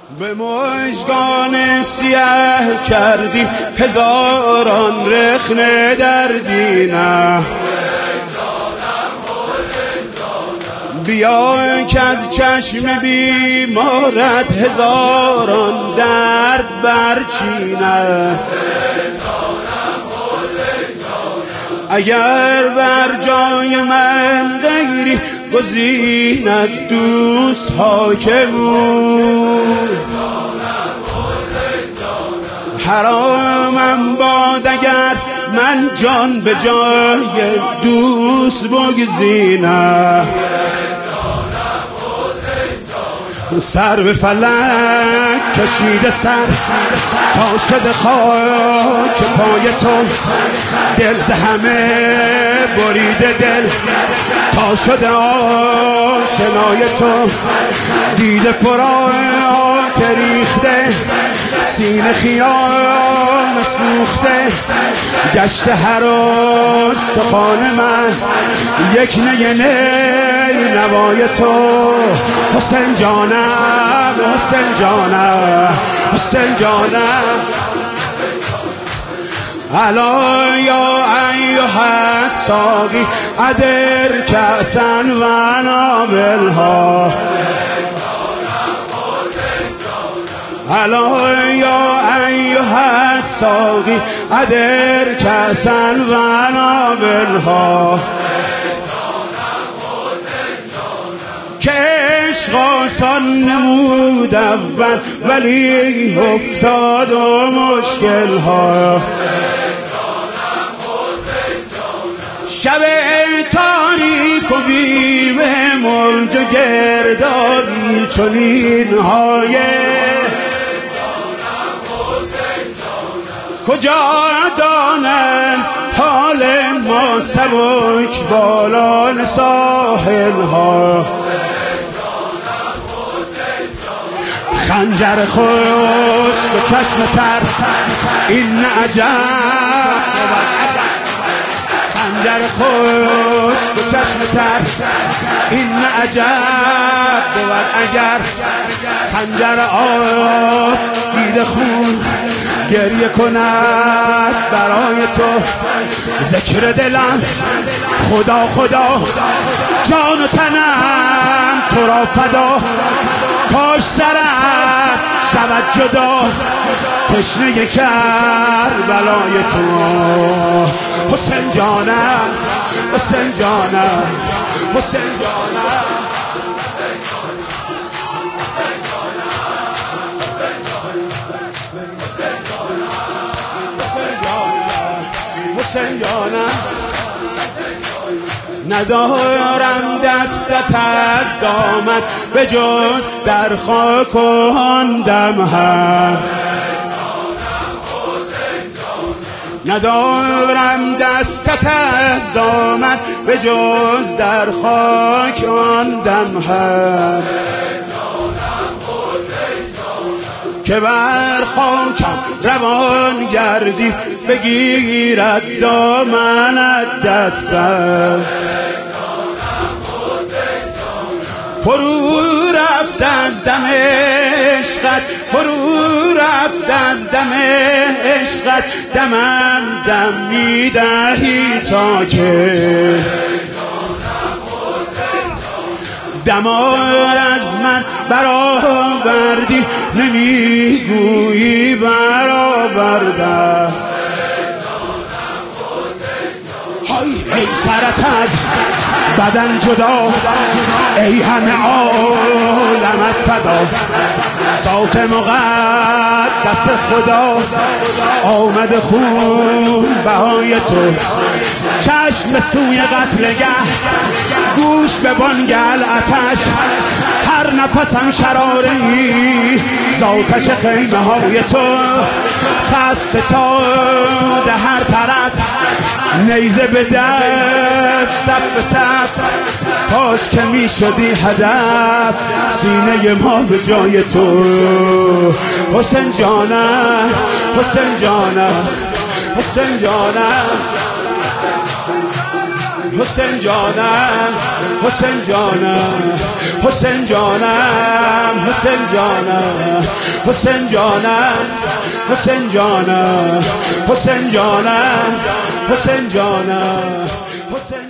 به مژگان سیه کردی هزاران رخنه در دینه. بیا که از چشم بیمارت هزاران درد برچینه. اگر بر جای من غیری گزیند دوست حاکمون، حرامم باد اگر من جان به جای دوست بگزینم. سر به فلک کشیده سر تا شده خاک پای تو، دل ز همه بریده دل تا شده آشنای تو. دیده فرات ریخته سینه خیال سوخته، گشت هر استخوان من یک نی نوای تو. حسین جانم حسین جانم حسین جانم. الا یا ایها الساقی ادر کأسا و نابلها. الا یا ایها الساقی ادر کأسا و نابلها. که عشق آسان نمود اول ولی افتاد و مشکل ها. شب تاریک و بیم موج و گردابی چنین های کجا دانند حال ما سبک بالان ساحل ها. خنجر خوش به چشم تر این عجب. خنجر خوش به چشم تر این عجب بود اگر خنجر آب دیده خون گریه کند برای تو. ذکر دلم خدا خدا جان و تنم تو را فدا. کاش سرت شود جدا تشنه کربلای تو. حسین جانم حسین جانم حسین جانم حسین جانم. ندارم دستت از دامن به جز در خاک و آن دم هم. ندارم دستت از دامن به جز در خاک آن دم هم. که بر خاکم روان گردی بگیرد دامنت دستم. فرو رفت از دم عشقت فرو رفت از دم عشقت. دمم دم میدهی تا که دمار از من برآوردی نمیگویی برآورده. ای سرت از بدن جدا ای همه عالمت فدا. ذات مقدس خدا آمد خون بهای تو. چشم به سوی قتلگه گوش به بانگل آتش. هر نفسم شراری ذاتش خیمه های تو. خست فتاده هر طرف نیزه به دست صف به صف. کاش که می شدی هدف سینه ما به جای تو. حسین جانم حسین جانم حسین جانم حسین جانم حسین جانم حسین جانم حسین جانم حسین جانم حسین جانم حسین جانم حسین جانم حسین